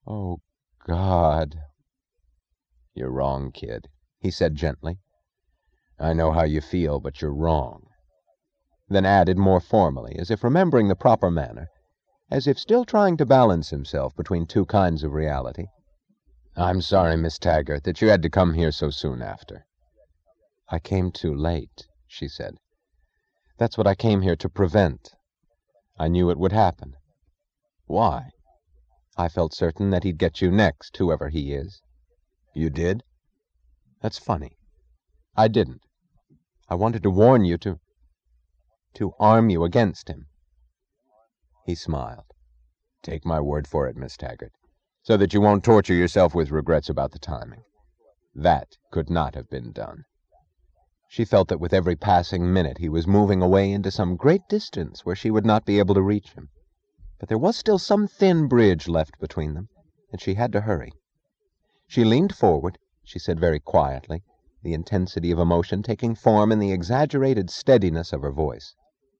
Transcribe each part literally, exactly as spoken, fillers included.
Oh, God. You're wrong, kid, he said gently. I know how you feel, but you're wrong. Then added more formally, as if remembering the proper manner, as if still trying to balance himself between two kinds of reality. I'm sorry, Miss Taggart, that you had to come here so soon after. I came too late, she said. That's what I came here to prevent. I knew it would happen. Why? I felt certain that he'd get you next, whoever he is. You did? That's funny. I didn't. I wanted to warn you to... to arm you against him. He smiled. Take my word for it, Miss Taggart, so that you won't torture yourself with regrets about the timing. That could not have been done. She felt that with every passing minute he was moving away into some great distance where she would not be able to reach him. But there was still some thin bridge left between them, and she had to hurry. She leaned forward, she said very quietly, the intensity of emotion taking form in the exaggerated steadiness of her voice.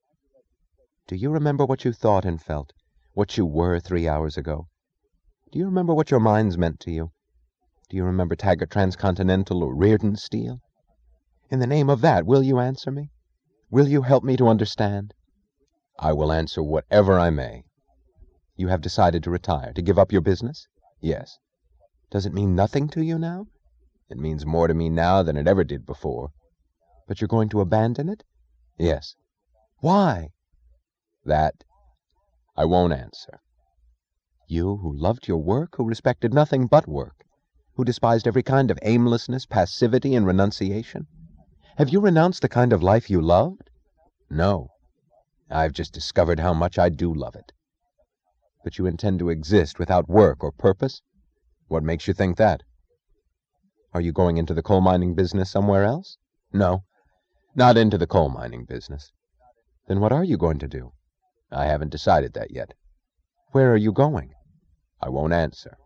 Do you remember what you thought and felt, what you were three hours ago? Do you remember what your minds meant to you? Do you remember Taggart Transcontinental or Reardon Steel? In the name of that, will you answer me? Will you help me to understand? I will answer whatever I may. You have decided to retire, to give up your business? Yes. Does it mean nothing to you now? It means more to me now than it ever did before. But you're going to abandon it? Yes. Why? That I won't answer. You, who loved your work, who respected nothing but work, who despised every kind of aimlessness, passivity, and renunciation? Have you renounced the kind of life you loved? No. I've just discovered how much I do love it. But you intend to exist without work or purpose? What makes you think that? Are you going into the coal mining business somewhere else? No, not into the coal mining business. Then what are you going to do? I haven't decided that yet. Where are you going? I won't answer.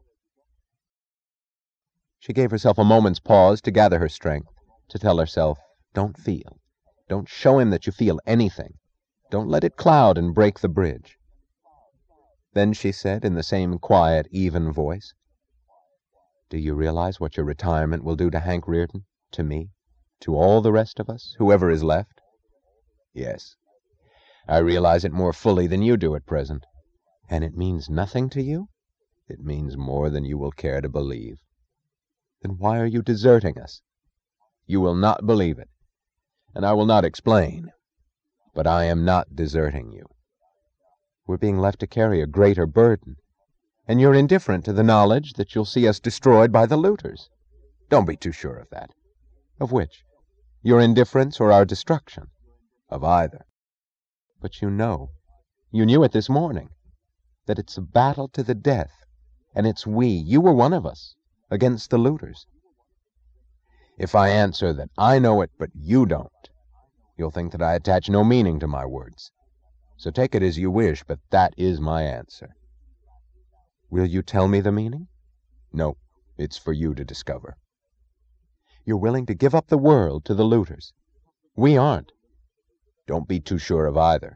She gave herself a moment's pause to gather her strength, to tell herself, don't feel. Don't show him that you feel anything. Don't let it cloud and break the bridge. Then she said in the same quiet, even voice, do you realize what your retirement will do to Hank Reardon, to me, to all the rest of us, whoever is left? Yes. I realize it more fully than you do at present. And it means nothing to you? It means more than you will care to believe. Then why are you deserting us? You will not believe it, and I will not explain. But I am not deserting you. We're being left to carry a greater burden, and you're indifferent to the knowledge that you'll see us destroyed by the looters. Don't be too sure of that. Of which? Your indifference or our destruction? Of either. But you know, you knew it this morning, that it's a battle to the death, and it's we, you were one of us, against the looters. If I answer that I know it but you don't, you'll think that I attach no meaning to my words. So take it as you wish, but that is my answer. Will you tell me the meaning? No, it's for you to discover. You're willing to give up the world to the looters. We aren't. Don't be too sure of either.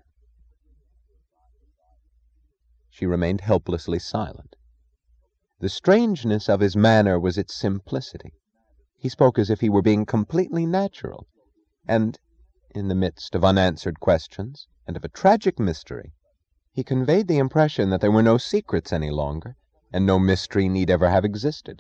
She remained helplessly silent. The strangeness of his manner was its simplicity. He spoke as if he were being completely natural, and, in the midst of unanswered questions and of a tragic mystery, he conveyed the impression that there were no secrets any longer, and no mystery need ever have existed.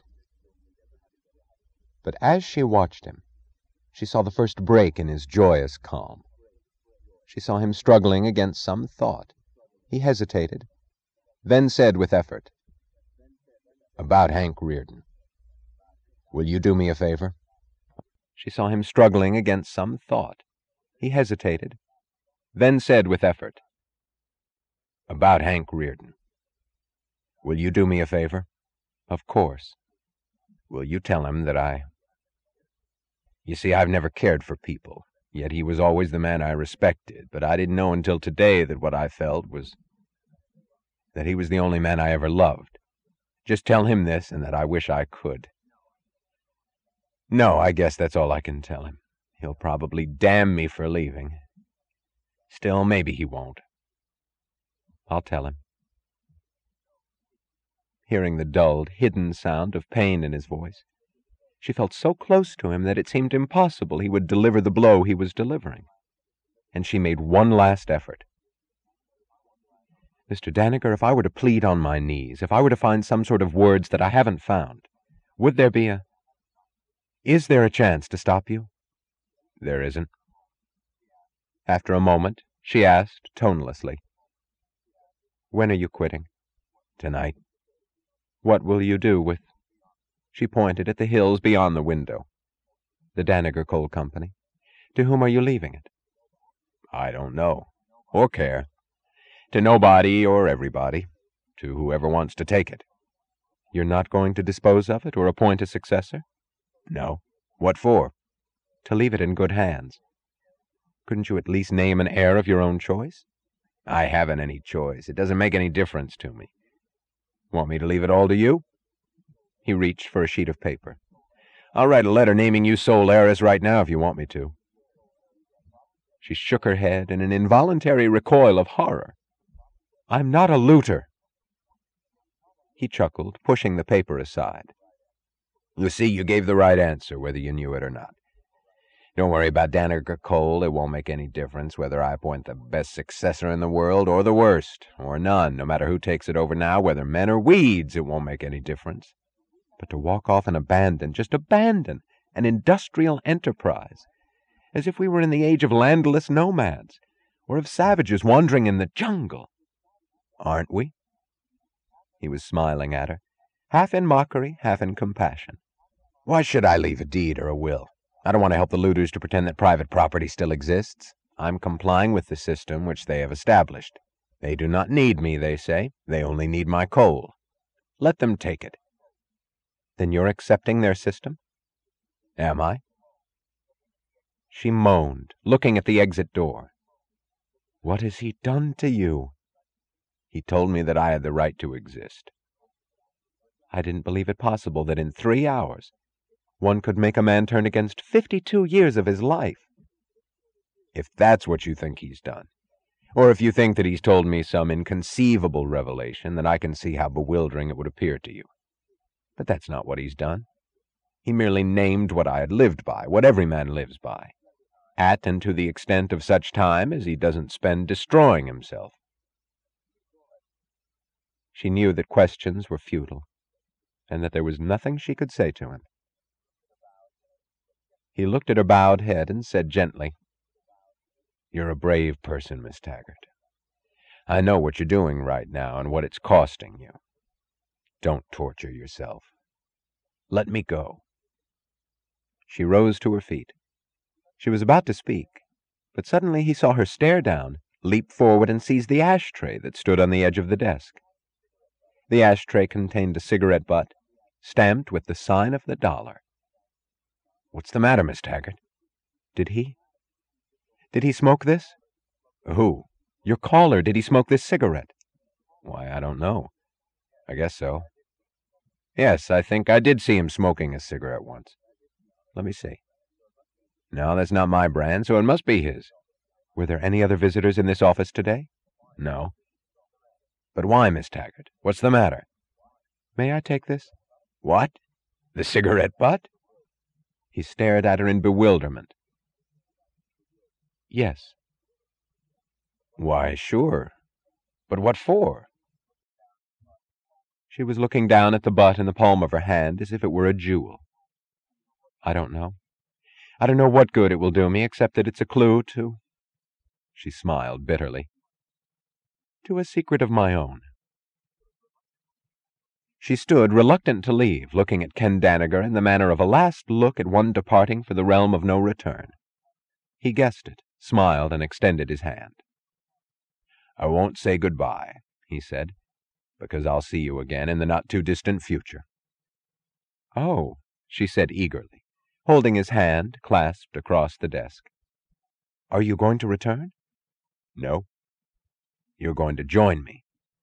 But as she watched him, she saw the first break in his joyous calm. She saw him struggling against some thought. He hesitated, then said with effort, About Hank Reardon. Will you do me a favor? She saw him struggling against some thought. He hesitated, then said with effort, About Hank Reardon. Will you do me a favor? Of course. Will you tell him that I... You see, I've never cared for people, yet he was always the man I respected, but I didn't know until today that what I felt was that he was the only man I ever loved. Just tell him this, and that I wish I could. No, I guess that's all I can tell him. He'll probably damn me for leaving. Still, maybe he won't. I'll tell him. hearing the dulled, hidden sound of pain in his voice. She felt so close to him that it seemed impossible he would deliver the blow he was delivering. And she made one last effort. Mister Danager, if I were to plead on my knees, if I were to find some sort of words that I haven't found, would there be a... Is there a chance to stop you? There isn't. After a moment, she asked, tonelessly, When are you quitting? Tonight. What will you do with... She pointed at the hills beyond the window. The Danager Coal Company. To whom are you leaving it? I don't know, or care. To nobody or everybody. To whoever wants to take it. You're not going to dispose of it or appoint a successor? No. What for? To leave it in good hands. Couldn't you at least name an heir of your own choice? I haven't any choice. It doesn't make any difference to me. Want me to leave it all to you? He reached for a sheet of paper. I'll write a letter naming you sole heiress right now if you want me to. She shook her head in an involuntary recoil of horror. I'm not a looter. He chuckled, pushing the paper aside. You see, you gave the right answer, whether you knew it or not. Don't worry about Danager Coal. It won't make any difference whether I appoint the best successor in the world or the worst, or none, no matter who takes it over now, whether men or weeds, it won't make any difference. But to walk off and abandon, just abandon, an industrial enterprise, as if we were in the age of landless nomads, or of savages wandering in the jungle. Aren't we? He was smiling at her, half in mockery, half in compassion. Why should I leave a deed or a will? I don't want to help the looters to pretend that private property still exists. I'm complying with the system which they have established. They do not need me, they say. They only need my coal. Let them take it. Then you're accepting their system? Am I? She moaned, looking at the exit door. What has he done to you? He told me that I had the right to exist. I didn't believe it possible that in three hours one could make a man turn against fifty-two years of his life. If that's what you think he's done, or if you think that he's told me some inconceivable revelation, then I can see how bewildering it would appear to you. But that's not what he's done. He merely named what I had lived by, what every man lives by, at and to the extent of such time as he doesn't spend destroying himself. She knew that questions were futile, and that there was nothing she could say to him. He looked at her bowed head and said gently, You're a brave person, Miss Taggart. I know what you're doing right now and what it's costing you. Don't torture yourself. Let me go. She rose to her feet. She was about to speak, but suddenly he saw her stare down, leap forward, and seize the ashtray that stood on the edge of the desk. The ashtray contained a cigarette butt, stamped with the sign of the dollar. What's the matter, Miss Taggart? Did he? Did he smoke this? Who? Your caller. Did he smoke this cigarette? Why, I don't know. I guess so. Yes, I think I did see him smoking a cigarette once. Let me see. No, that's not my brand, so it must be his. Were there any other visitors in this office today? No. But why, Miss Taggart? What's the matter? May I take this? What? The cigarette butt? He stared at her in bewilderment. Yes. Why, sure. But what for? She was looking down at the butt in the palm of her hand as if it were a jewel. I don't know. I don't know what good it will do me, except that it's a clue to... She smiled bitterly. To a secret of my own. She stood reluctant to leave, looking at Ken Danager in the manner of a last look at one departing for the realm of no return. He guessed it, smiled, and extended his hand. I won't say goodbye, he said, because I'll see you again in the not-too-distant future. Oh, she said eagerly, holding his hand clasped across the desk. Are you going to return? No. You're going to join me.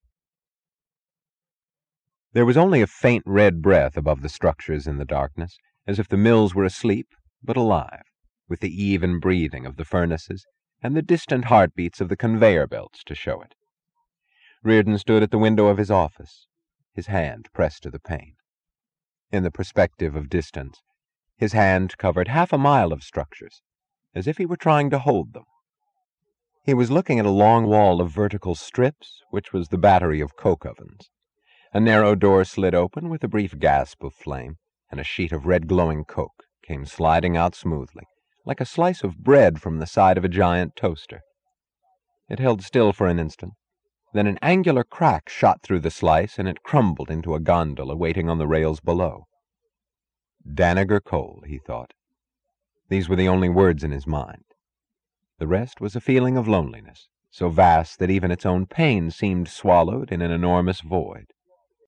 There was only a faint red breath above the structures in the darkness, as if the mills were asleep, but alive, with the even breathing of the furnaces and the distant heartbeats of the conveyor belts to show it. Reardon stood at the window of his office. his hand pressed to the pane. In the perspective of distance, his hand covered half a mile of structures, as if he were trying to hold them. He was looking at a long wall of vertical strips, which was the battery of coke ovens. A narrow door slid open with a brief gasp of flame, and a sheet of red-glowing coke came sliding out smoothly, like a slice of bread from the side of a giant toaster. It held still for an instant. Then an angular crack shot through the slice, and it crumbled into a gondola waiting on the rails below. Daniger Coal, he thought. These were the only words in his mind. The rest was a feeling of loneliness, so vast that even its own pain seemed swallowed in an enormous void.